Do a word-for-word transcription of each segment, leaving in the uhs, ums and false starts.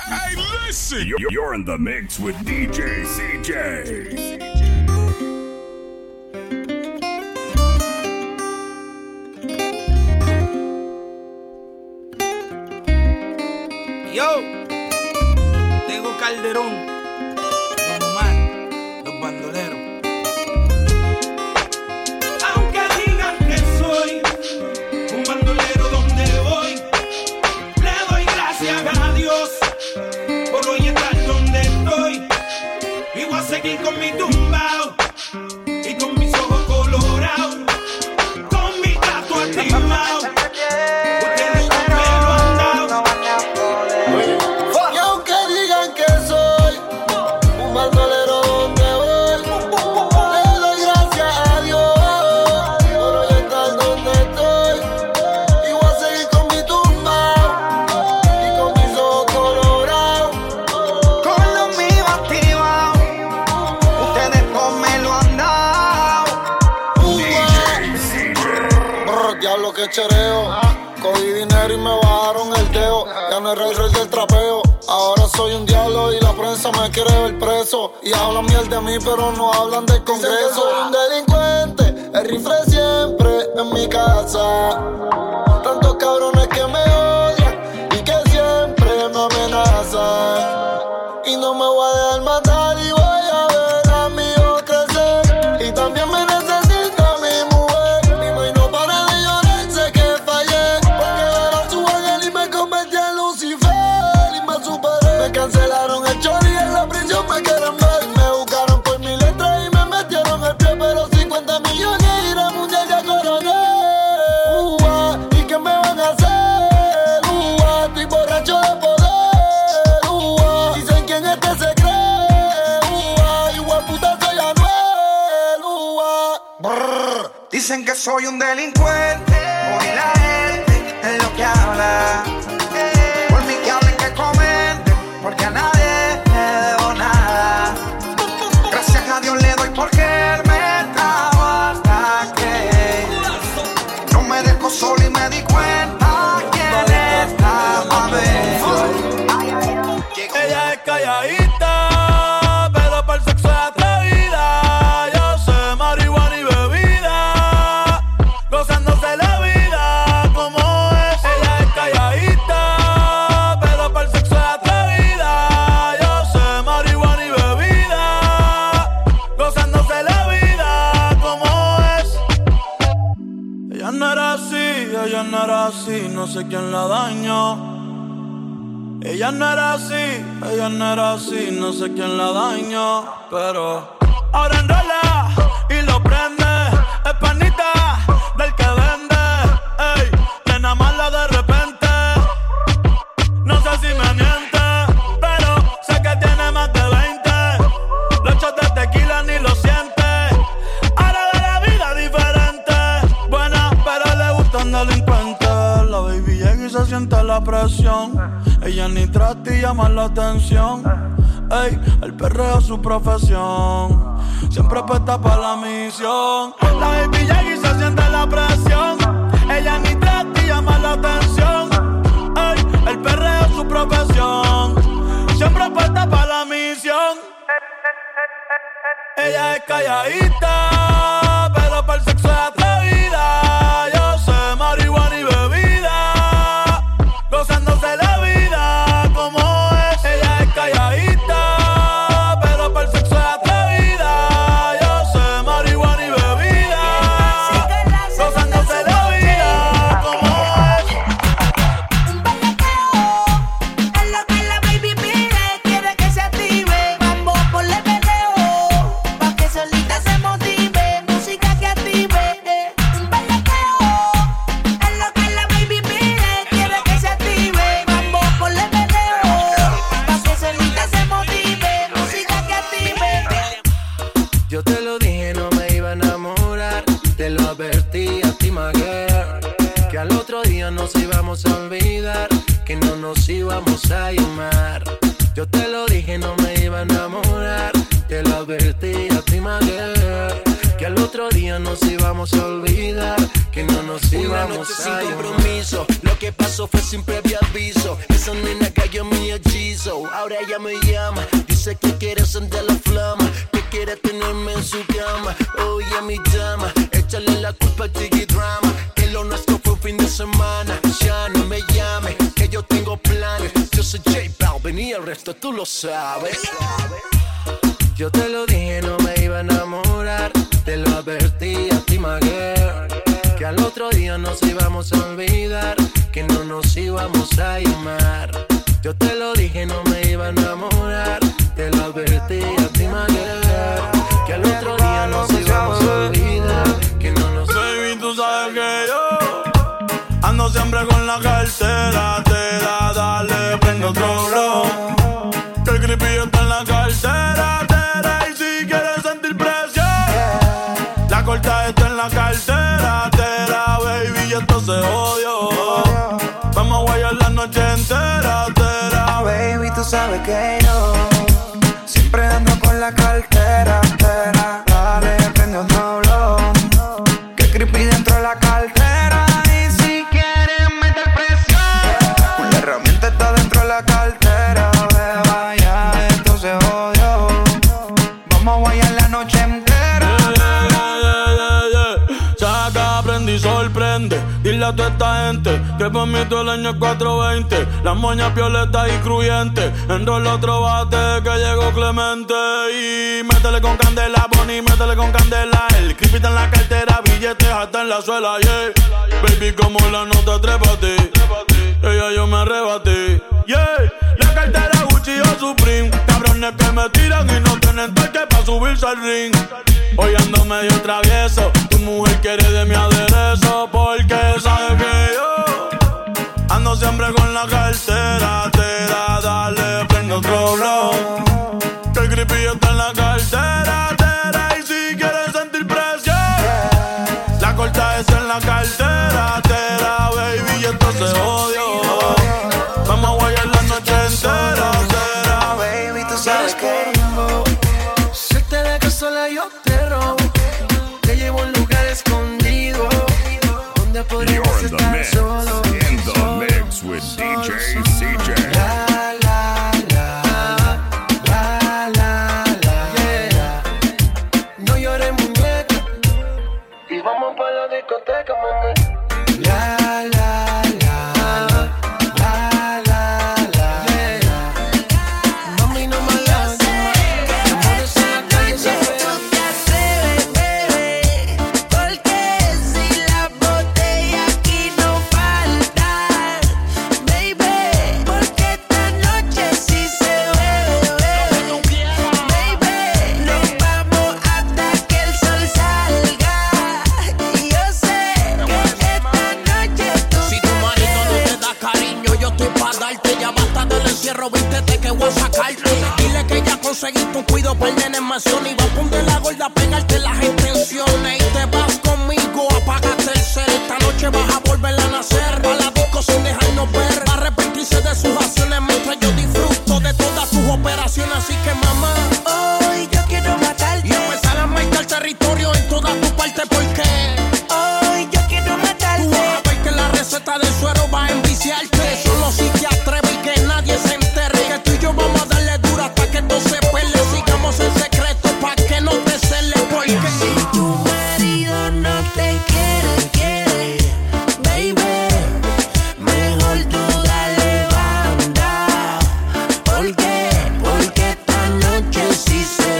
Hey, listen! You're, you're in the mix with D J C J. Yo, Tego Calderón, Don Omar, los bandoleros. Aunque digan que soy un bandolero donde voy, le doy gracias a Dios por hoy estar donde estoy. Y voy a seguir con mi tumbao y con mis ojos colorados, con mi gato activado. Chereo, cogí dinero y me bajaron el dedo. Ya no era el rey del trapeo, ahora soy un diablo y la prensa me quiere ver preso. Y hablan miel de mí pero no hablan del Congreso. Soy un delincuente, el rifle siempre en mi casa. Tantos cabrones que me odian y que siempre me amenazan. Y no me voy a dejar matar y voy a ver a mi hijo crecer. Y también me necesita mi mujer. Mi mãe no para de llorar, sé que fallé. Porque era su ángel y me convertí en Lucifer. Y me superé. Me cancelaron el chori y en la prisión me quieren ver. Me buscaron por mi letra y me metieron el pie. Pero cincuenta millones y la mundial ya coroné. Uah, ¿y qué me van a hacer? Uah, estoy borracho de poder. Uah, dicen quién este se cree. Uah, igual puta soy Anuel. Uah, brrr. Dicen que soy un delincuente, hoy la gente es lo que habla. Por mí que hablen, que comenten, porque a nadie le debo nada. Gracias a Dios le doy porque él me trajo hasta que no me dejó solo y me di cuenta que él estaba mejor. Ella es calladita, pero para el sexo es atrevida. Yo sé marihuana y bebida, gozándose la vida como es. Ella es calladita, pero para el sexo es atrevida. Yo sé marihuana y bebida, gozándose la vida como es. Ella no era así, ella no era así, no sé quién la dañó. Ella no era así, ella no era así, no sé quién la dañó. Pero ahora enrola y lo prende. Es panita del que vende. Ey, nena mala de repente. No sé si me miente, pero sé que tiene más de veinte. Los shots de tequila ni lo siente. Ahora de la vida diferente. Buena, pero le gustan delincuentes. La baby llega y se siente la presión. Ella ni trata y llama la atención. Ey, el perreo es su profesión. Siempre apuesta para la misión. La baby llega y se siente la presión. Ella ni trata y llama la atención. Ey, el perreo es su profesión. Siempre apuesta para la misión. Ella es calladita, pero para el sexo es atrevida. Yo sé marihuana y bebida, gozándose la vida como es. Ella es calladita, pero para el sexo es atrevida. Yo sé marihuana y bebida, gozándose la vida como es. Un bellaqueo es lo que la baby pide. Quiere que se active, vamos por el peleo, pa' que solita se motive. Música que active. Un bellaqueo es lo que la baby pide. Quiere que se active, vamos por el peleo, pa' que solita se motive. Música que active. Yo te lo dije, no me iba a enamorar. Te lo advertí a ti, my girl, que al otro día nos íbamos a olvidar, que no nos íbamos a llamar. Yo te lo dije, no me iba a enamorar. Te lo advertí a ti, my girl, que al otro día nos íbamos a olvidar, que no nos íbamos Una noche a sin llamar. compromiso, lo que pasó fue sin previo aviso. Esa nena cayó en mi hechizo, ahora ella me llama, dice que quiere sentir la flama, que quiere tenerme en su cama. Oye mi dama, échale la culpa al Tiki Drama, que lo nuestro fue un fin de semana. Ya no me llames, que yo tengo planes. Yo soy J Balvin y el resto tú lo sabes. Yo te lo dije, no me iba a enamorar, te lo advertí a ti, my girl, que al otro día nos íbamos a olvidar, que no nos íbamos a llamar. Yo te lo dije, no me iba a enamorar, te lo advertí a ti, my girl, que al otro día nos íbamos a olvidar, que no nos... Baby, tú sabes que yo ando siempre con la cartera, te da, dale, prende otro blow, que el creepy está en la cartera, te da, y si quieres sentir presión, la corta está en la cartera, te da, baby, y esto se odió. Vamos a guayar la noche entera, te da. Baby, tú sabes que yo siempre ando con la cartera, tera. Dale, prende otro blow, que el creepy dentro de la cartera. Y si quieres meter presión, la herramienta está dentro de la cartera. Beba, ya esto se odió. Vamos a guayar la noche entera. Yeah, yeah, yeah, yeah. Saca, prende y sorprende. Dile a toda esta gente que por mí todo el año es cuatro veinte. Las moñas violetas y cruyentes. Enrola otro bate que llegó Clemente. Y métele con candela, Bonnie, métele con candela. El creepy está en la cartera, billetes hasta en la suela, yeah. Baby, como la nota, trépate. Ella yo me arrebaté, yeah. La cartera Gucci o Supreme. Cabrones que me tiran y no tienen toque pa' subirse al ring. Hoy ando medio travieso, tu mujer quiere de mi aderezo, porque sabe que yo ando siempre con la cartera, te da, dale, prende otro blow, que el creepy está en la cartera, te da, y si quieres sentir presión, la corta es en la cartera, te da, baby, y esto se odió. Vamos a guayar la noche entera, te da. Baby, tú sabes que Si te dejas sola yo te robo, te llevo a un lugar escondido, donde podríamos You're in the estar mix. solos. In the mix with D J C J. La, la, la, la, la, la, yeah. No llores, muñeca, y vamos pa' la discoteca, mami. La, la, la, la, la, la, yeah. Mami, no me hagas más, amores en la calle se Tú ven. te atreves, bebé, porque si la botella aquí no falta, baby, porque esta noche sí se bebe, bebe, baby, nos vamos hasta que el sol salga, y yo sé que esta noche tú Si tu marido no te da cariño, yo estoy pa' darte. Ya basta del encierro, vístete que voy a sacarte. Dile que ya conseguiste un cuido para el nene en mansión. Y va a poner la gorda a pegarte las intenciones. Y te vas conmigo, apagaste el cel. Esta noche vas a volver a nacer. A la disco sin dejarnos ver. Va a arrepentirse de sus acciones mientras yo disfruto de todas tus operaciones. Así que mamá, hoy yo quiero matarte, y empezar a marcar territorio en todas tus partes. Porque hoy yo quiero tú vas matarte. a ver que la receta del suero va a enviciarte. Solo si te atreves y que nadie se enterre. Que tú y yo vamos a darle duro hasta que esto se pele. Sigamos en secreto pa' que no te cele. Porque Si tu marido no te quiere, quiere, baby, mejor tú dale banda. ¿Por qué? Porque esta noche sí se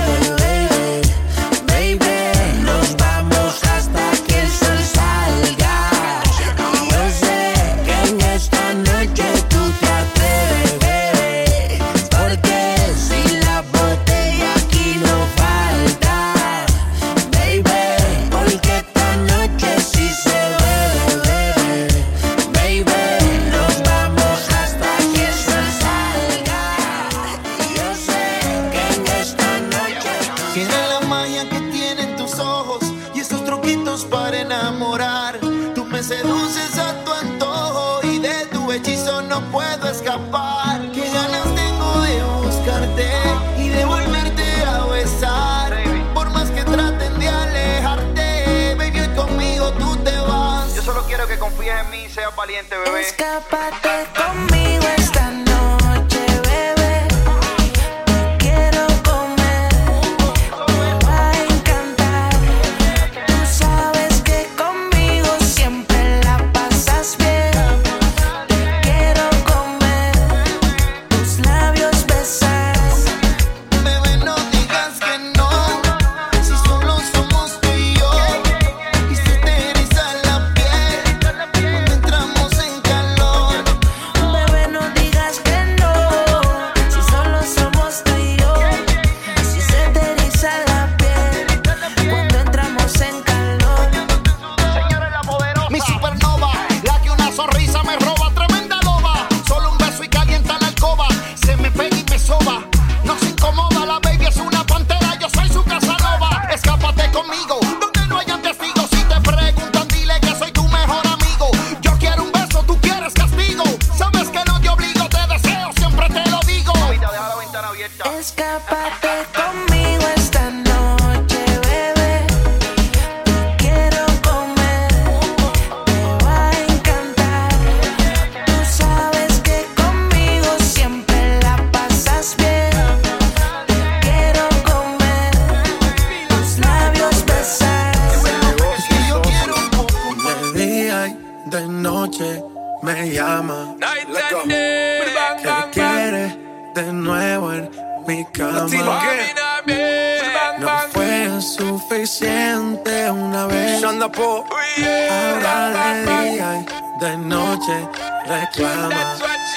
bebe, baby, baby, nos vamos hasta que el sol salga. Yo sé que en esta noche tú te atreves, bebé, porque si la botella aquí no falta, baby, porque esta noche sí se bebe, bebe, baby, nos vamos hasta que el sol salga. Yo sé que en esta noche tú Tiene la magia que tienen tus ojos y esos truquitos para enamorar. Tú me seduces a tu antojo y de tu hechizo no puedo escapar. Qué ganas tengo de buscarte y de volverte a besar. Por más que traten de alejarme, valiente, bebé. Escápate conmigo esta noche, bebé. Te quiero comer, te va a encantar. Tú sabes que conmigo siempre la pasas bien. Te quiero comer, tus labios besar. Bebé, no digas que no, si solo somos tú y yo. Y se te eriza la piel cuando entramos en calor. Bebé, no digas que no, si solo somos tú y yo. Si se te eriza la piel cuando entramos en calor. Señores, la poderosa. Mi supernova, la que una sonrisa me roba, tremenda loba. Solo un beso y calienta la alcoba. Se me pega y me soba, no se incomoda. La baby es una pantera, yo soy su Casanova. Escápate conmigo, donde no hayan testigos. Si te preguntan, dile que soy tu mejor amigo. Yo quiero un beso, tú quieres castigo. Sabes que no te obligo, te deseo, siempre te lo digo. Mira, deja la ventana abierta. Escápate conmigo esta noche, bebé. Te quiero comer, te va a encantar. Tú sabes que conmigo siempre la pasas bien. Te quiero comer, tus labios besar. Y yo quiero un poco más. De día y de noche me llama. Que quiere de nuevo en mi cama. No fue suficiente una vez. Ahora de día y de noche reclama.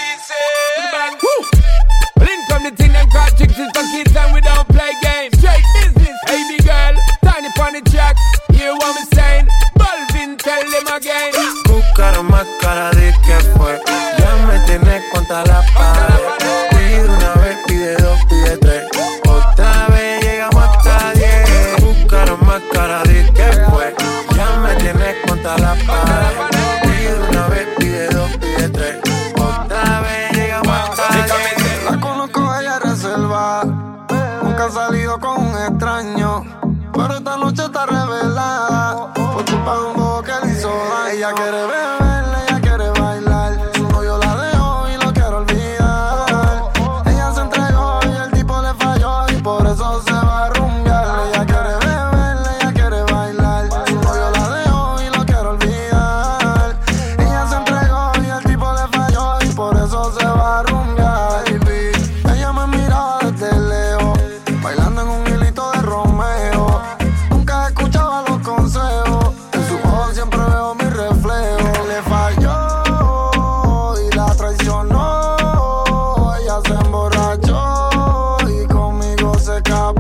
Link from the thing them call chicks is for kids and we don't play games. Straight business, baby girl, tiny pon the track. Hear what me saying? Balvin, tell them again. Buscaron más cara de que fue. Ya me tienes contra la pared. Pide una vez, pide dos, pide tres. Otra vez llegamos hasta diez. Buscaron más cara de que fue. Ya me tienes contra la pared. Pide una vez, pide dos, pide tres. Otra vez llegamos hasta diez. La conozco, ella es reserva. Nunca ha salido con un extraño. Pero esta noche está revelada. Por culpa de un bobo que le hizo daño. Ella quiere beber, ella quiere bailar. Su novio la dejó y lo quiere olvidar. Ella se entregó y el tipo le falló. Y por eso se va a rumbear. Ella quiere beber, ella quiere bailar. Su novio la dejó y lo quiere olvidar. Ella se entregó y el tipo le falló. Y por eso se va a rumbear, baby. Ella me miraba desde lejos, bailando en un hilito de Romeo. Nunca escuchaba los consejos, en sus ojos siempre veo mi reflejo. Le falló y la traicionó. Ella se emborrachó y conmigo se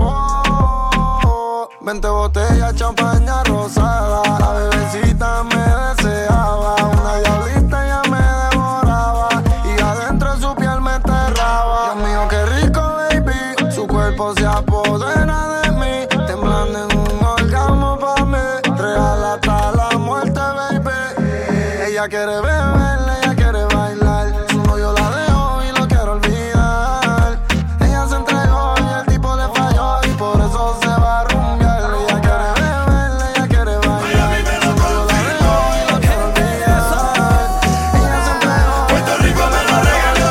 escapó. Veinte botellas, champaña rosada. La bebecita me deseaba. Una diablita ya me devoraba. Y adentro de su piel me enterraba. Dios mío, qué rico, baby. Su cuerpo se apodera de mí. Temblando en un orgasmo pa' mí. Real hasta la muerte, baby. Ella quiere beber, ella quiere bailar. Su novio la dejó y lo quiere olvidar. Ella se entregó y el tipo le falló. Y por eso se va a rumbear. Ella quiere beber, ella quiere bailar. Su novio la dejó y lo quiere olvidar. Ella se entregó. Puerto Rico me lo regaló.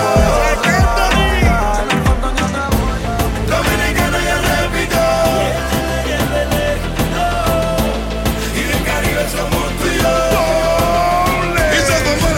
Dominicano ya repito. Y del Caribe somos tú y yo. Y somos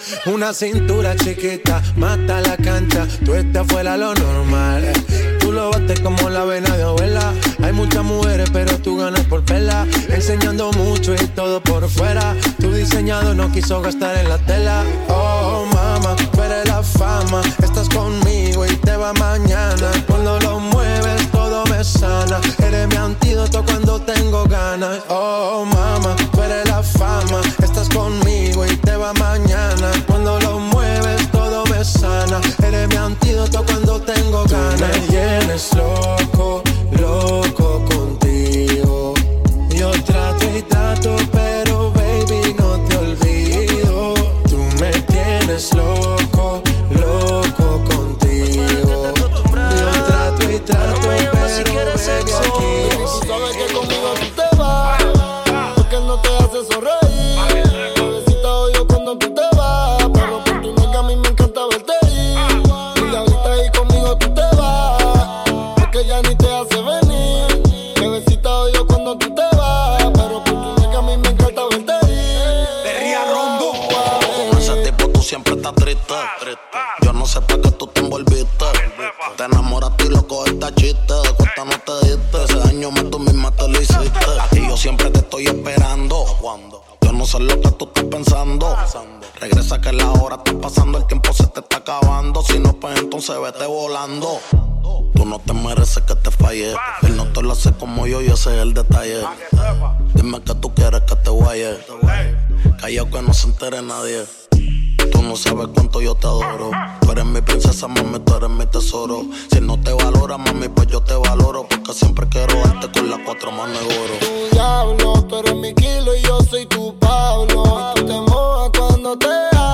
Una cintura chiquita, mata la cancha. Tú estás fuera lo normal. Tú lo bates como la vena de abuela. Hay muchas mujeres, pero tú ganas por vela. Enseñando mucho y todo por fuera. Tu diseñado no quiso gastar en la tela. Oh, mama, tú eres la fama. Estás conmigo y te va mañana. Cuando lo mueves, todo me sana. Eres mi antídoto cuando tengo ganas. Oh, mama, tú eres la fama. Estás conmigo y te va mañana. Cuando lo mueves, todo me sana. Eres mi antídoto cuando tengo ganas. Tú me tienes loco, loco contigo. Yo trato y trato, pero baby, no te olvido. Tú me tienes loco, loco contigo. Yo trato y trato, pero baby, aquí. Tú sabes que conmigo tú te vas, porque él no te hace sonreír. Bebecita odio cuando tú te vas, pero por tu nalga a mí me encanta verte ir. Y ahorita ahí conmigo tú te vas, porque ya ni te hace venir. Bebecita odio cuando tú te vas, pero por tu nalga a mí me encanta verte ir. Perría Rondo. Con ese tipo tú siempre estás triste. Yo no sé para qué tú te envolviste. Te enamoraste y loco esta chiste. De cuesta no te diste. Ese daño más tú misma te lo hiciste. Y yo siempre te estoy esperando. Yo no sé lo que tú estás pensando. Regresa que la hora está pasando. El tiempo se te está acabando. Si no, pues entonces vete volando. Tú no te mereces que te falle. Él no te lo hace como yo y ese es el detalle. Dime que tú quieres que te guaye. Callao que no se entere nadie. Tú no sabes cuánto yo te adoro. Tú eres mi princesa, mami, tú eres mi tesoro. Si no te valora, mami, pues yo te valoro. Porque siempre quiero darte con las cuatro manos de oro. Tu diablo, tú eres mi kilo y yo soy tu Pablo. Y tú te mojas cuando te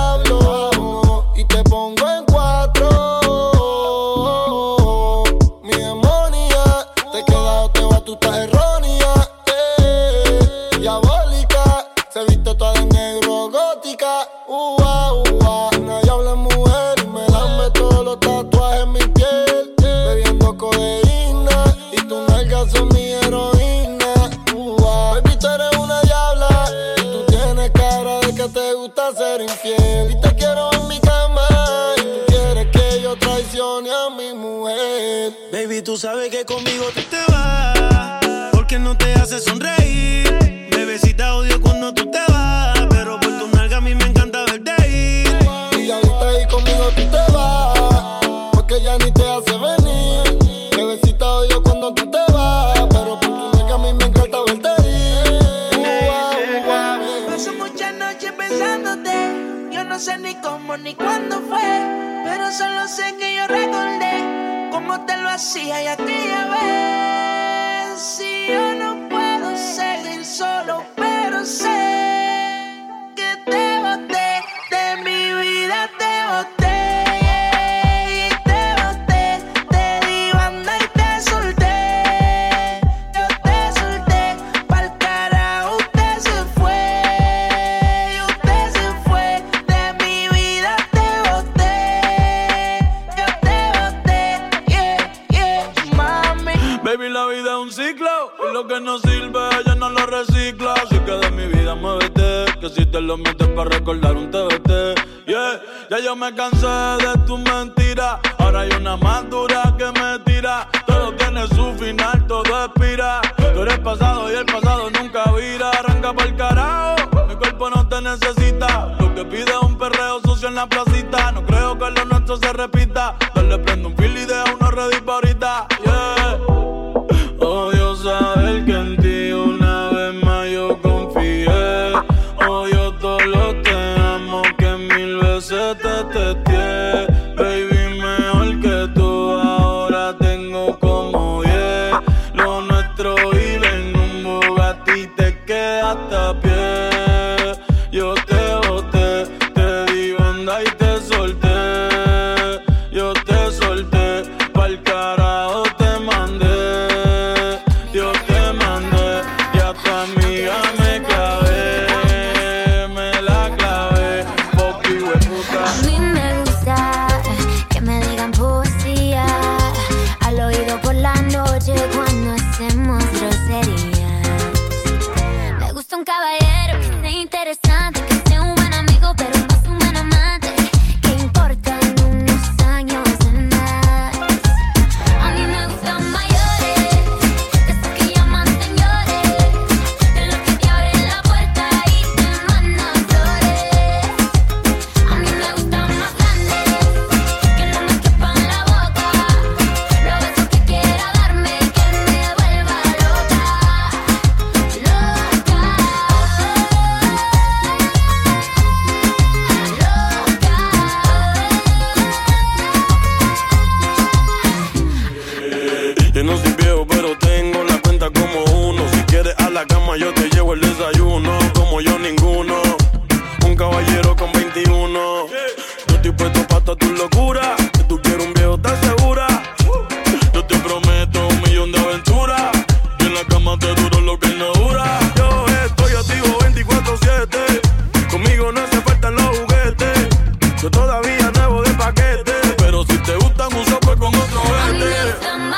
hablo. Y te pongo en cuatro. Mi demonia, te queda o te va, tú estás errónea. Eh, diabólica, se viste toda de negro, gótica. Uh, uh, uh, nadie habla mujer y me lame todos los tatuajes en mi piel. Bebiendo codeína y tus nalgas son mi heroína. Uh, uh, baby, tú eres una diabla y tú tienes cara de que te gusta ser infiel. Y te quiero en mi cama y tú quieres que yo traicione a mi mujer. Baby, tú sabes que conmigo tú te vas, porque no te hace sonreír. Bebecita odio cuando tú te vas, pero por tu nalga a mí me encanta verte ir. Y ahorita ahí conmigo tú te vas, porque ya ni te hace venir. Bebecita odio cuando tú te vas, pero por tu nalga a mí me encanta verte ir. Paso muchas noches pensándote. Yo no sé ni cómo ni cuándo fue, pero solo sé que yo recordé cómo te lo hacía y aquella vez. Si yo no puedo seguir solo, pero sé que te boté, de mi vida te boté. Y te boté, te di banda y te solté. Yo te solté, pa'l carajo usted se fue. Y usted se fue, de mi vida te boté. Yo te boté, yeah, yeah, mami. Baby, la vida es un ciclo y lo que no sirve ella no lo recicla. Así que de mi vida muévete, que si te lo metes para recordar un T B T. Yeah, ya yo me cansé de tus mentiras. Ahora hay una más dura que me tira. Todo tiene su final, todo expira. Tú eres pasado y el pasado nunca vira. Arranca pa'l carajo, mi cuerpo no te necesita. Lo que pide es un perreo sucio en la placita. No creo que lo nuestro se repita. Dale, prendo un fil y deja uno ready pa' ahorita. Yeah. Odio saber que en ti una vez más yo confié. Odio todo lo te amo que mil veces te testé. Baby, mejor que tú ahora tengo como diez. Lo nuestro vive en un Bugatti y te quedaste a pie. Yo te boté, te di banda y te solté. Yo te todas tus locuras. Que tú quieres un viejo, ¿estás segura? Yo te prometo un millón de aventuras. Y en la cama te duro lo que no dura. Yo estoy activo veinticuatro siete. Conmigo no hace falta los juguetes. Yo todavía nuevo de paquete. Pero si te gustan uso pues con otro vete.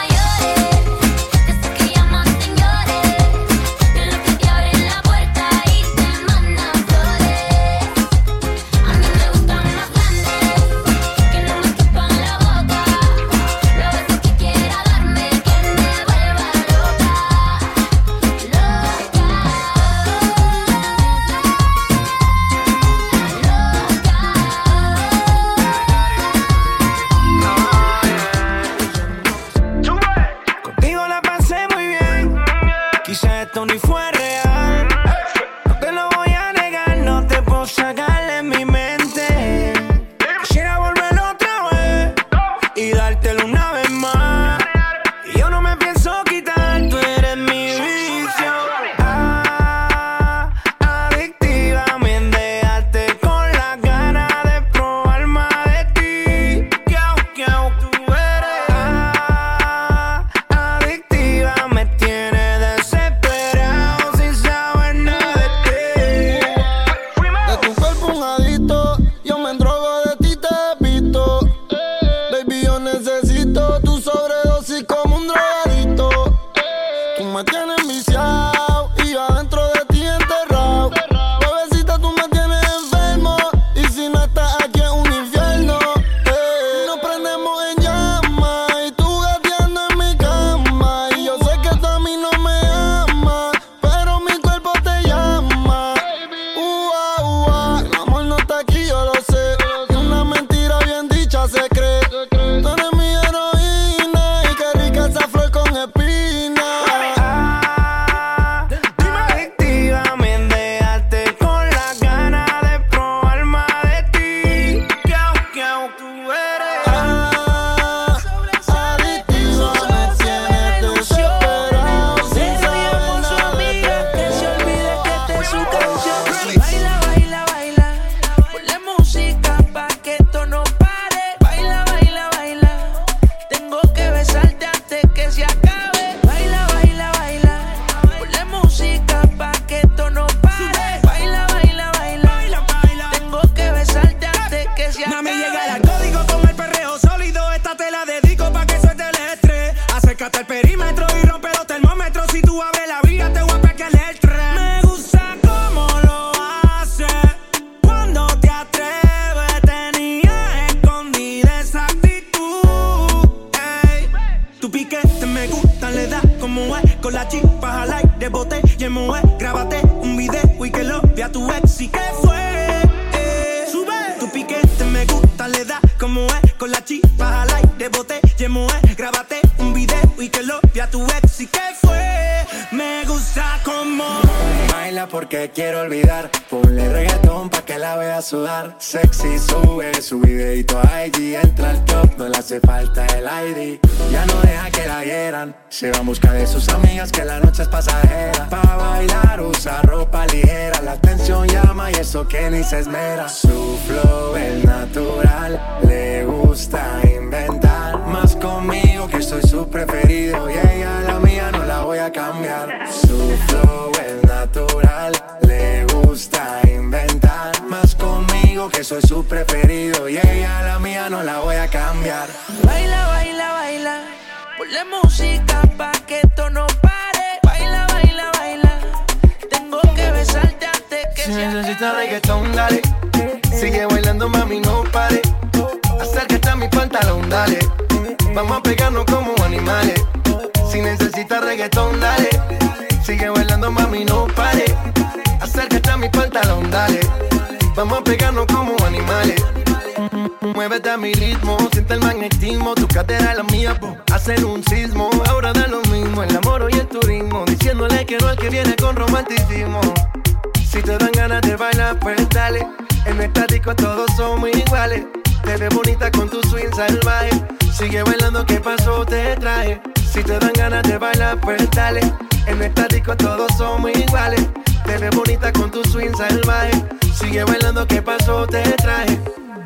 Porque quiero olvidar, ponle reggaetón pa' que la vea sudar. Sexy, sube su videito a I G. Entra al top, no le hace falta el I D. Ya no deja que la hieran. Se va en busca de sus amigas que la noche es pasajera. Pa' bailar usa ropa ligera. La atención llama y eso que ni se esmera. Su flow es natural, le gusta inventar. Más conmigo que soy su preferido. Y ella la mía no la voy a cambiar. Su flow es natural, le gusta inventar. Más conmigo que soy su preferido. Y ella la mía no la voy a cambiar. Baila, baila, baila. Ponle música pa' que esto no pare. Baila, baila, baila. Tengo que besarte antes que si se necesitas reggaetón, dale. Sigue bailando, mami, no pare. Acércate a mi pantalón, dale. Vamos a pegarnos como animales. Si necesitas reggaetón, dale. Sigue bailando, mami, no pare. Acércate a mi pantalón, dale. Vamos a pegarnos como animales. Muévete a mi ritmo, siente el magnetismo. Tu cadera es la mía, po, hacen un sismo. Ahora da lo mismo, el amor y el turismo. Diciéndole que no al que viene con romanticismo. Si te dan ganas de bailar, pues dale. En esta disco todos somos iguales. Te ves bonita con tu swing salvaje. Sigue bailando, ¿qué pasó? Te traje. Si te dan ganas de bailar, pues dale. En esta disco todos somos iguales. Te ves bonita con tu swing salvaje. Sigue bailando, ¿qué pasó? Te traje.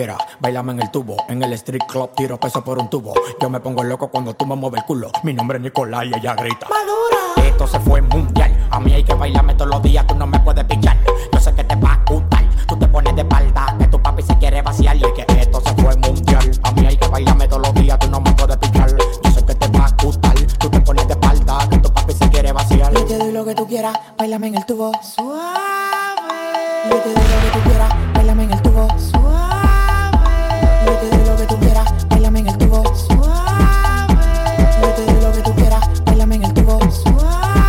quieras, bailame en el tubo. En el street club tiro peso por un tubo. Yo me pongo loco cuando tú me mueves el culo. Mi nombre es Nicolás y ella grita Madura. Esto se fue mundial. A mí hay que bailarme todos los días, tú no me puedes pichar. Yo sé que te va a gustar. Tú te pones de espalda, que tu papi se quiere vaciar. Y es que esto se fue mundial. A mí hay que bailarme todos los días, tú no me puedes pichar. Yo sé que te va a gustar. Tú te pones de espalda, que tu papi se quiere vaciar. Yo te doy lo que tú quieras, bailame en el tubo. Suave. Yo te doy lo que tú quieras, bailame en el tubo. Suave. Yo te doy lo que tú quieras, bailame en el tubo. Suave. Yo te doy lo que tú quieras, bailame en el tubo. Suave.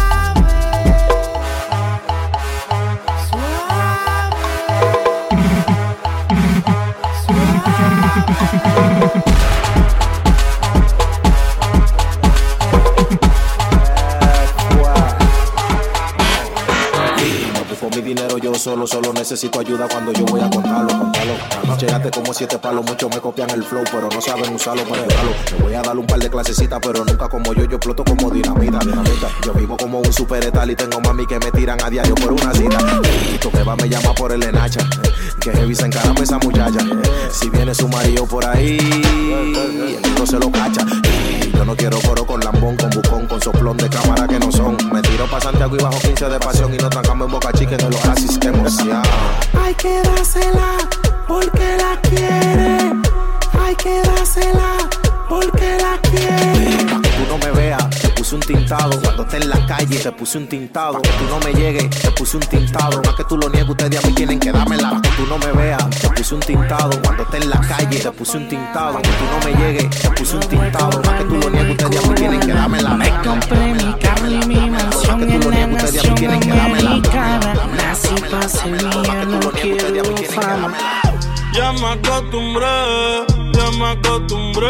Mi dinero yo solo, solo necesito ayuda cuando yo voy a contarlo, contarlo. Llegaste como siete palos, muchos me copian el flow, pero no saben usarlo para esperarlo. Te voy a dar un par de clasecitas, pero nunca como yo, yo exploto como dinamita, dinamita. Yo vivo como un superetal y tengo mami que me tiran a diario por una cita. Y tu jeva me llama por el enacha, que heavy se encarama esa muchacha. Si viene su marido por ahí, el tiro se lo cacha. Y yo no quiero coro con lambón, con bucón, con soplón de cámara que no son. Me tiro pa' Santiago y bajo quince de pasión y no trancamos en Boca Chica en el Oasis, qué emoción. Hay que dársela porque la quiere. Hay que dársela porque la quiere. Pa' que tú no me veas, te puse un tintado. Cuando esté en la calle, te puse un tintado. Pa' que tú no me llegues, te puse un tintado. Pa' que tú lo niegues, ustedes a mí tienen que dármela. Pa' que tú no me veas, te puse un tintado. Cuando esté en la calle, te puse un tintado. Pa' que tú no me llegues, te puse un tintado. Pa' que tú lo niegues, ustedes a mí tienen que dármela. Me compré mi carro y mi mansión en la nación americana. Nací pa' ser mía, no quiero fama. Ya me acostumbré, ya me acostumbré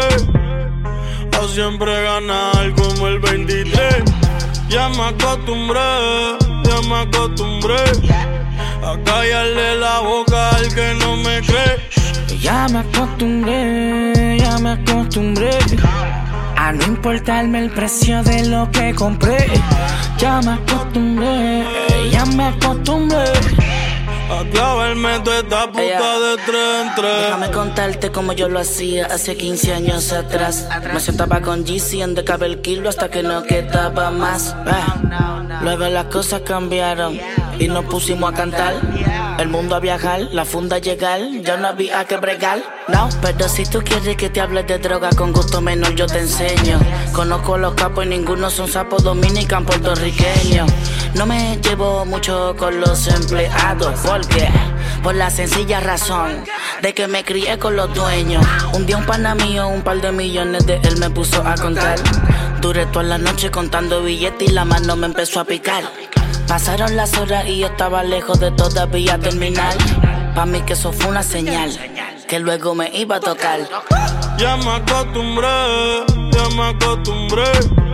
a siempre ganar como el veintitrés. Ya me acostumbré, ya me acostumbré a callarle la boca al que no me cree. Ya me acostumbré, ya me acostumbré a no importarme el precio de lo que compré. Ya me acostumbré, ya me acostumbré a clavarme toda esta puta yeah. de tres en tres. Déjame contarte como yo lo hacía hace quince años atrás. Me sentaba con Jeezy en de cabel kilo hasta que no quedaba más. eh. Luego las cosas cambiaron y nos pusimos a cantar. El mundo a viajar, la funda a llegar. Ya no había que bregar. No, pero si tú quieres que te hable de droga con gusto menor yo te enseño. Conozco los capos y ninguno son sapos dominican puertorriqueños. No me llevo mucho con los empleados porque por la sencilla razón de que me crié con los dueños. Un día un pana mío, un par de millones de él me puso a contar. Duré toda la noche contando billetes y la mano me empezó a picar. Pasaron las horas y yo estaba lejos de todavía terminar. Pa' mí que eso fue una señal que luego me iba a tocar. Ya me acostumbré, ya me acostumbré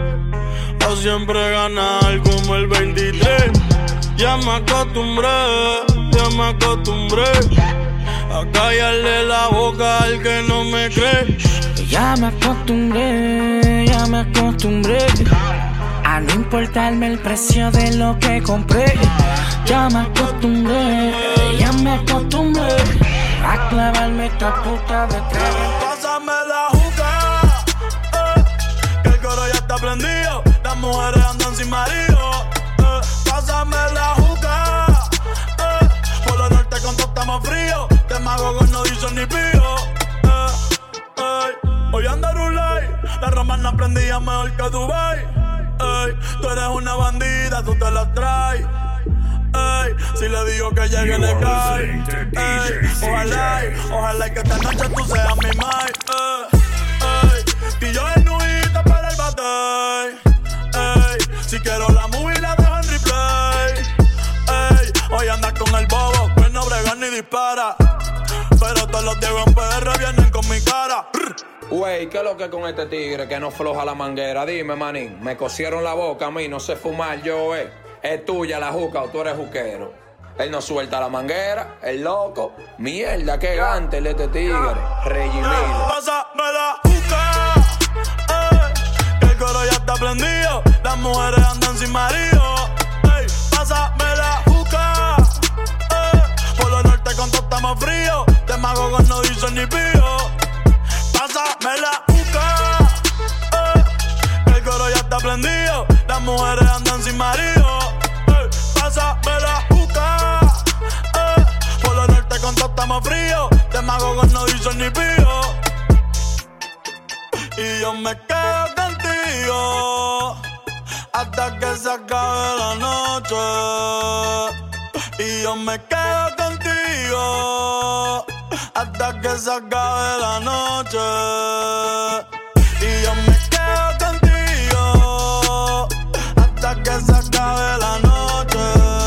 a siempre ganar como el veintitrés. Ya me acostumbré, ya me acostumbré a callarle la boca al que no me cree. Ya me acostumbré, ya me acostumbré a no importarme el precio de lo que compré. Ya me acostumbré, ya me acostumbré a clavarme esta puta de tres. Pásame la juca, eh, que el coro ya está prendido. Las mujeres andan sin marido. Eh, pásame la juca, eh, por lo norte con todo estamos fríos. De magogos no dicen ni pío. Eh, eh, hoy anda Rulay, la romana prendía mejor que Dubai. Ey, tú eres una bandida, tú te la traes. Ey, si le digo que llegue le cae. Ey, ojalá, ojalá que esta noche tú seas mi mai. Ey, ey, y yo en nuita para el bate. Ey, si quiero la movie la dejo en replay. Ey, hoy andas con el bobo, que no brega ni dispara. Pero todos los Diego en P R vienen con mi cara. Wey, ¿qué es lo que con este tigre que no floja la manguera? Dime, manín, me cosieron la boca a mí, no sé fumar yo, eh. Es tuya la juca o tú eres juquero. Él no suelta la manguera, el loco. Mierda, qué gante el este tigre. Regimido. Pásame la juca, eh, que el coro ya está prendido. Las mujeres andan sin marido. Ey, pásame la juca, eh, por lo norte con todo estamos estamos fríos. Demagogos no dicen ni pío. Pásame la juca, eh, que el coro ya está prendido. Las mujeres andan sin marido. Eh, pásame la juca, eh, por lo norte con todo estamos fríos. Demagogos no dicen ni pío. Y yo me quedo contigo hasta que se acabe la noche. Y yo me quedo contigo hasta que se acabe la noche. Y yo me quedo contigo hasta que se acabe la noche.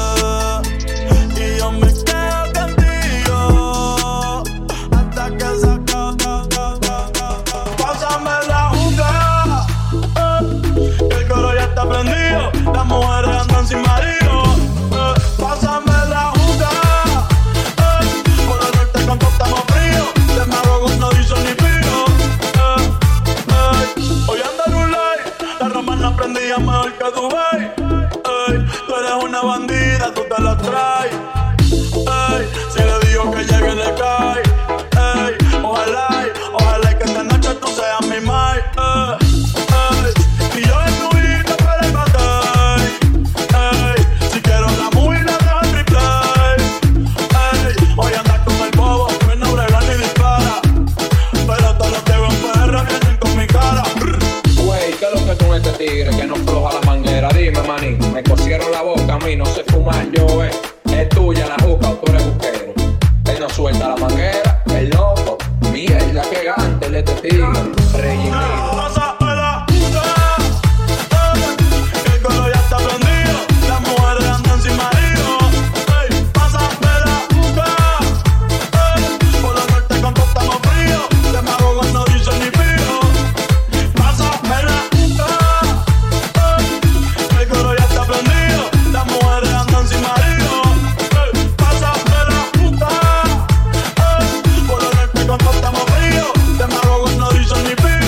Y yo me quedo contigo hasta que se acabe. Pásame la juca, eh, que el coro ya está prendido. Las mujeres andan sin marido. Eh, pásame la juca, eh, por el norte con todo estamos fríos. Demagogos no dicen ni pío. Eh, eh, hoy ando en un live, la romana prendía mejor que Dubai. Eh, tú eres una bandida, tú te la traes. Eh, si le digo que llegue le cae. Eh, ojalá, ojalá que esta noche tú seas mi mai. Eh, eh, y yo en tu hija para el batey. Eh, si quiero la movie la dejo en replay. Eh, hoy andas con el bobo, que no brega ni dispara. Pero todos los que ven P R vienen con mi cara. Wey, ¿qué es lo que con este tigre que no floja la manguera? Dime, manín, me cosieron la boca a mí, no sé fumar yo, eh. Es tuya la juca o tú eres buquero. Él no suelta la manguera, el loco. Mierda, que gante el este tigre. Rey y mío. Pásame la juca, eh, que el coro ya está prendido. Las mujeres andan sin marido. Ey, pásame la juca, eh, por lo norte con todo estamos fríos. Demagogos no dicen ni pío. Pásame la juca, eh, que el coro ya está prendido. Las mujeres andan sin marido. Ey, pásame la juca, eh, por lo norte con todo estamos fríos. Demagogos no dicen ni pío.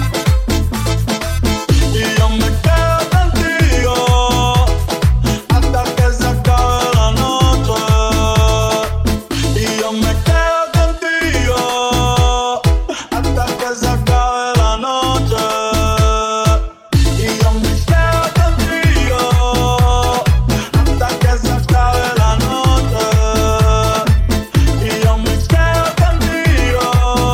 Y yo me quedo contigo hasta que se acabe la noche. Y yo me quedo contigo hasta que se acabe la noche. Y yo me quedo contigo hasta que se acabe la noche. Y yo me quedo contigo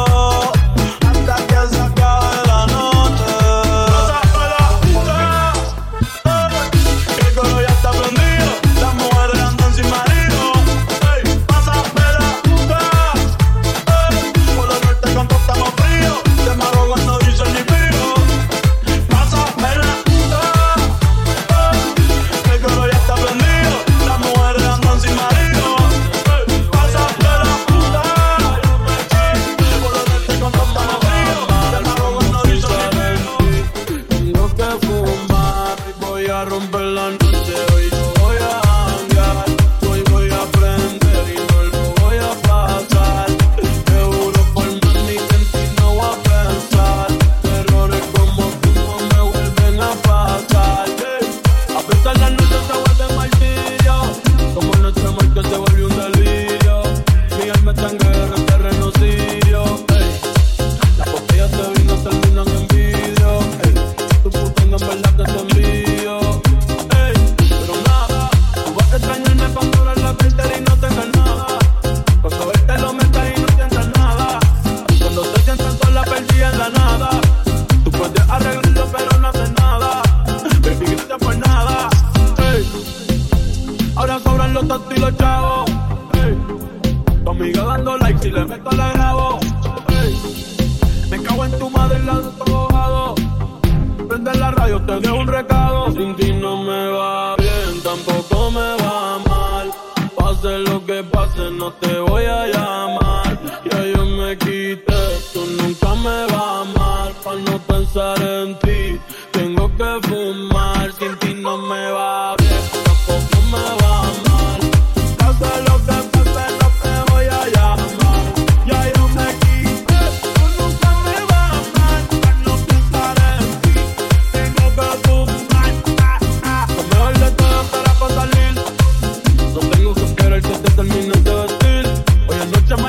hasta que se acabe la noche. Pásame la juca, eh, que el coro ya está prendido. Las mujeres andan sin marido. Ey, pásame la juca, eh, por lo norte con todo estamos fríos. Demagogos no dicen ni pío. Pásame la juca, eh, que el coro ya está prendido. Las mujeres andan sin marido. Ey, pásame la juca, eh, por lo norte con todo estamos fríos. Demagogos no dicen ni pío. Tengo que fumar y voy a romper la noche. Hoy yo voy a janguear, hoy voy a aprender y no lo voy a pasar. Te juro por mami que en ti no voy a pensar. Errores como tú no me vuelven a pasar. A pesar la noche se vuelve martirio, como noche muerta se vuelve un delirio. Mi alma está en guerra, en terreno sirio. Ey, las botellas de vino terminan en vidrio. Ey, tu puta en verdad que te envío. Ey, pero nada, tú vas a extrañarme cuando abras la cartera y no tengas nada. Cuando verte lo metas y no sientas nada. Cuando te sientas sola perdida en la nada. Tú puedes arreglarlo pero no haces nada. Baby, gracias por nada. Ey, ahora sobran los tontos y los chavos. Ey, tu amiga dando like si le meto la grabo. Ey, me cago en tu madre y la abogado. Prende la radio, te dejo un recado. Sin ti no me va bien, tampoco me va mal. Pase lo que pase, no te voy a llamar. Ya yo me quité, tú nunca me vas mal. Pa' no pensar en ti, tengo que fumar. Sin ti no me va bien, tampoco me va mal. Pase lo que pase, no te voy a llamar. Ya yo me quité, tú nunca me vas mal. Pa' no pensar en ti, tengo que fumar. Ah, ah. Lo mejor de todo espera pa' salir. No tengo que esperar que te termines de vestir. Hoy en noche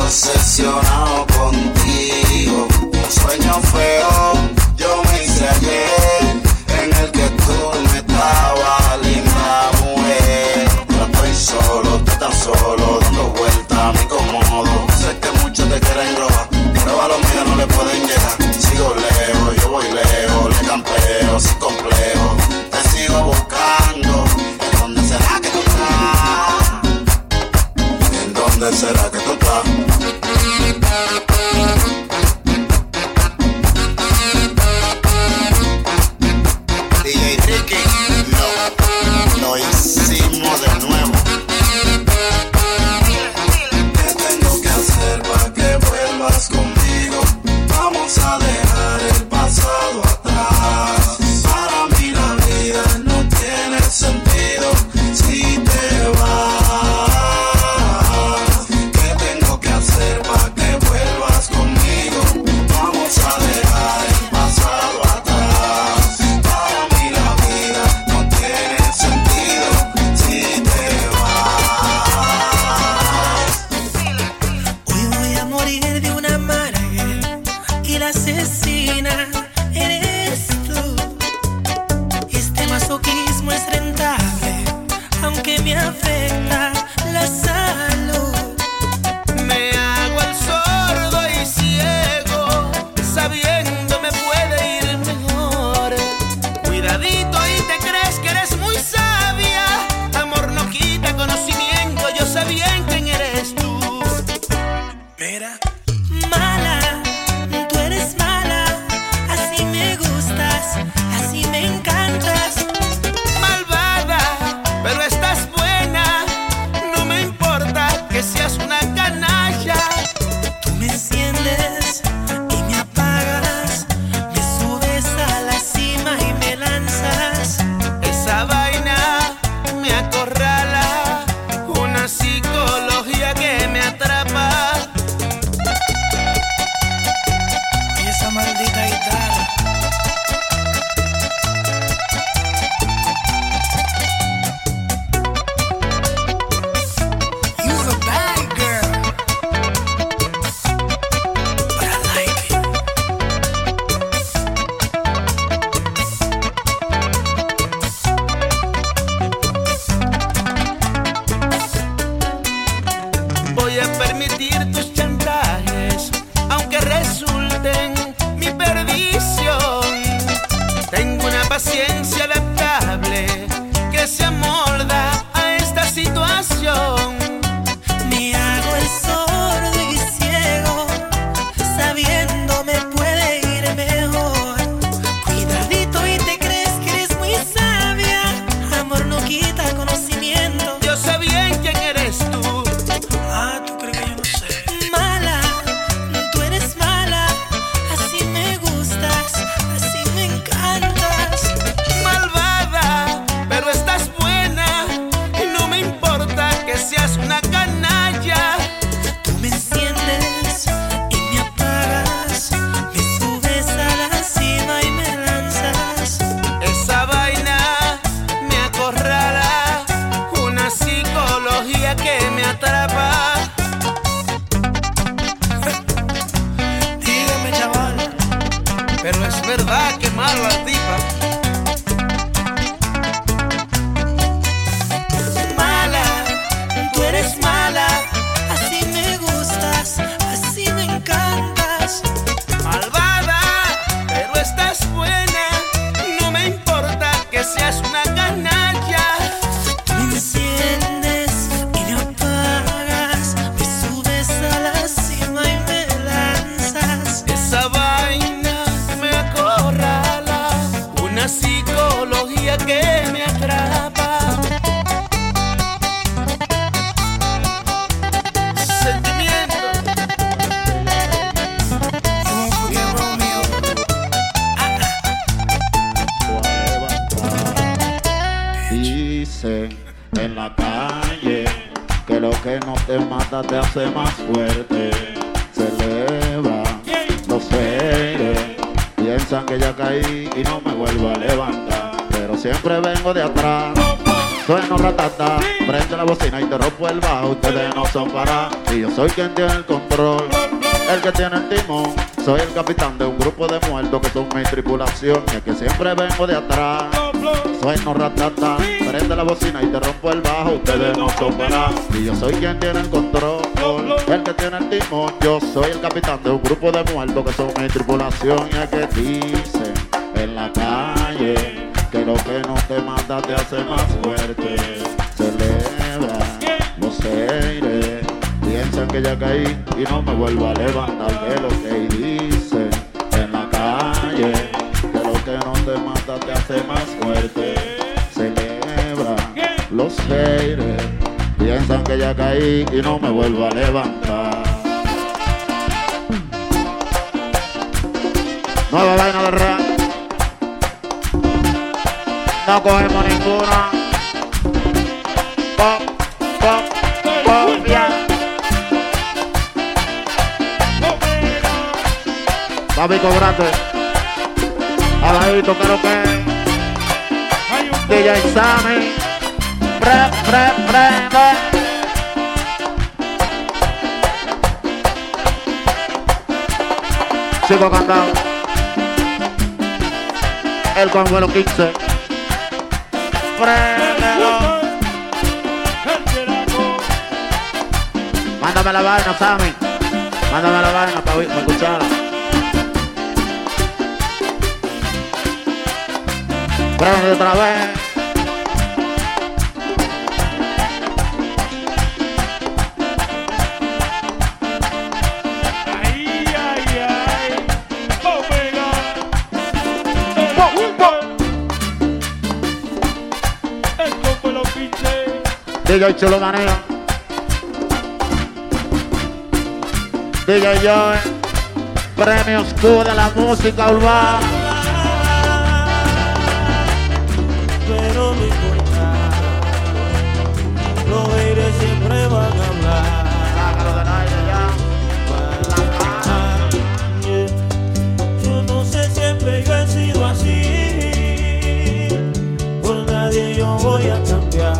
obsesionado contigo. Un sueño feo yo me hice ayer, en el que tú me estabas, linda mujer. Yo estoy solo, tú estás solo, dando vueltas a mi cómodo. Sé que muchos te quieren robar, pero a los míos no le pueden llegar. Sigo lejos, yo voy lejos, le campeo sin complejo. Te sigo buscando, ¿en dónde será que tú estás? ¿En dónde será que tú estás? D J Ricky, lo, lo hicimos de nuevo. ¿Qué tengo que hacer para que vuelvas conmigo? Vamos a dejar el pasado atrás. Para mí la vida no tiene sentido si te vas. ¿Qué tengo que hacer para que vuelvas conmigo? Vamos a dejar el pasado atrás. Para mí la vida no tiene sentido si te vas. Hoy voy a morir de una amarga y la asesina eres tú. Este masoquismo es rentable, aunque me afecta la salud. Me hago el sordo y ciego, sabiendo me puede ir mejor. Cuidadito y te crees que eres muy sabia. Amor no quita conocimiento, yo sé bien quién eres tú. Mira. Mala, tú eres mala, así me gustas, así me encantas. Malvada, pero estás buena. No me importa que seas una canalla. Tú me enciendes y me apagas, me subes a la cima y me lanzas. Esa vaina me acorrala, una psicología que me atrapa. Y esa maldita guitarra. You're a bad girl, but I like it. Voy a permitir tus chantajes, aunque resulten mi perdición. Tengo una paciencia adaptable que se amolda a esta situación. Me hago el sordo y ciego, sabiendo me puede ir mejor. Cuidadito y te crees que eres muy sabia. Amor no quita conocimiento. Yo sé bien quién eres tú. Ah, ¿tú crees que yo no sé? Mala, tú eres mala, así me gustas, así me encantas. Malvada, pero estás buena. Y no me importa que seas una canalla. Tú me enciendes y me apagas, me subes a la cima y me lanzas. Esa vaina me acorrala, una psicología que me atrapa. Dígame, chaval. Pero es verdad que mala tipa. Mala, tú eres mala, así me gustas, así me encantas. Malvada, pero estás buena. No me importa que seas una canalla. Tú me enciendes y me apagas, me subes a la cima y me lanzas. Esa vaina me acorrala, una psicología que me atrapa. Sentimiento. You won't forget Romeo. Dicen en la calle que lo que no te mata te hace más fuerte. Se eleva los seres, piensan que ya caí y no me vuelvo a levantar, pero siempre vengo de atrás. Sueno ratata, prende la bocina y te rompo el bajo. Ustedes no son para, y yo soy quien tiene el control, el que tiene el timón. Soy el capitán de un grupo de muertos que son mi tripulación, y es que siempre vengo de atrás. Sueno ratata, prende la bocina y te rompo el bajo. Ustedes no son para, y yo soy quien tiene el control, el que tiene el timón. Yo soy el capitán de un grupo de muertos que son mi tripulación, y es que dicen en la calle que lo que no te mata te hace más fuerte. Celebra los aires, piensan que ya caí y no me vuelvo a levantar. De lo que dicen en la calle, que lo que no te mata te hace más fuerte. Celebra los aires, piensan que ya caí y no me vuelvo a levantar. Nueva vaina de rap, no cogemos ninguna. Pop, pop, pop, ya. Papi, cobrate. Abajito, que lo que es. D J Sammy. Pre, pre, pre, sigo cantando. El consuelo quince. Préndelo. Mándame la vaina, Sammy. Mándame la vaina para escucharla. Prende otra vez. Ay, ay, ay. Omega. Esto fue lo pinche. D J Chulo Maneo. D J Joe. Premios Q de la música urbana. Pero no importa, los aires siempre van a hablar. Sácalo del aire ya. Yo no sé, siempre yo he sido así. Por nadie yo voy a cambiar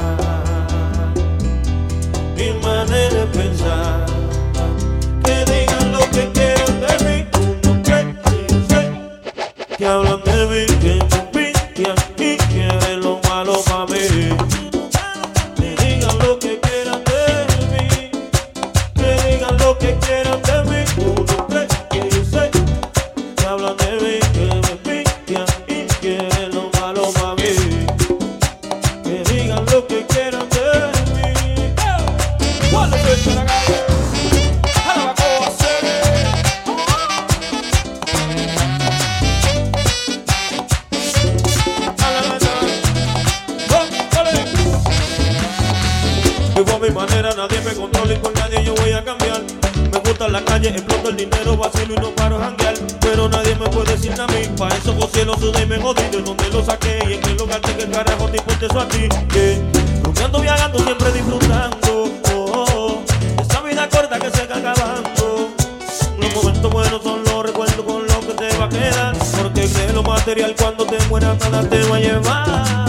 mi manera de pensar. Que digan lo que quieran de mí, no creen que yo sé. Que hablan de mí, que me envidian y quieren lo malo para mí. Que digan lo que quieran de mí, que digan lo que quieran de mí. Uno cree que yo sé, que hablan de mí, que me envidian y quieren lo malo para mí. Que digan lo que quieran de mí. Cuando estoy en la calle, ahora va a hacer. Vivo a mi manera, nadie me controla y por nadie yo voy a cambiar. Me gusta la calle, exploto el dinero, vacilo y no paro a janguear. Pero nadie me puede decir a mí, pa' eso cosí lo sudé y me jodí. De donde lo saqué y en qué lugar te que carajo te importa eso a ti. Que rumbeando, viajando, siempre disfrutando. Oh, oh, oh. Esa vida corta que se está acabando. Los momentos buenos son los recuerdos con lo que te va a quedar. Porque cree lo material cuando te mueras nada te va a llevar.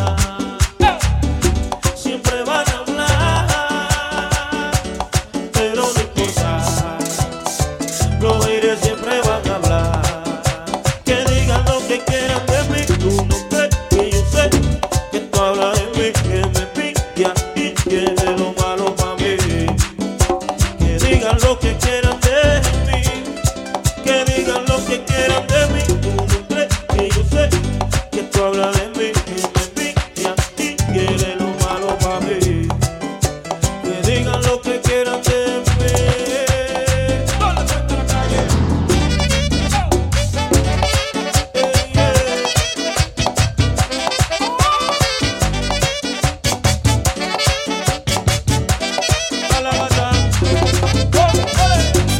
Siempre van a hablar, pero no importa, los aires siempre van a hablar. Que digan lo que quieran de mí, tú no crees que yo sé que tú hablas de mí, que me pica y quieres lo malo para mí. Que digan lo que quieran de mí, que digan lo que quieran de mí, tú no crees que yo sé que tú hablas de mí, que me pica y quieres lo malo para mí. Que digan lo que quieran de mí. ¿Dónde está la calle? Hey, yeah. A la bata. Oh, ole.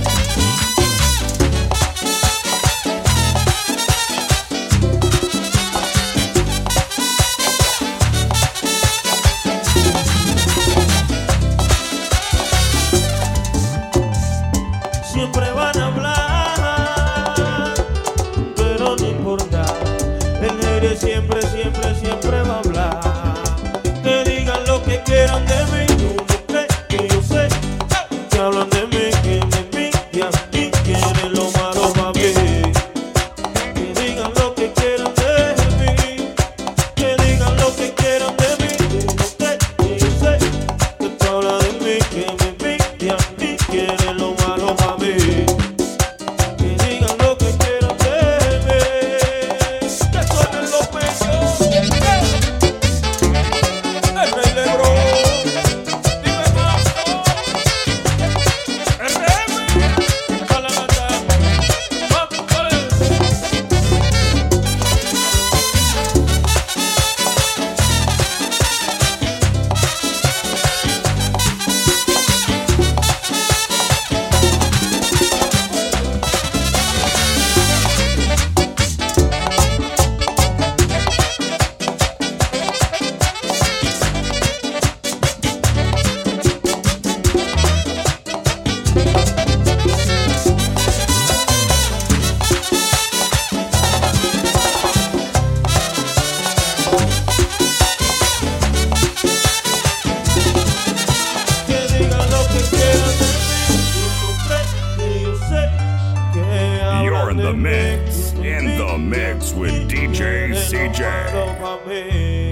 in the mix, in the mix with D J C J.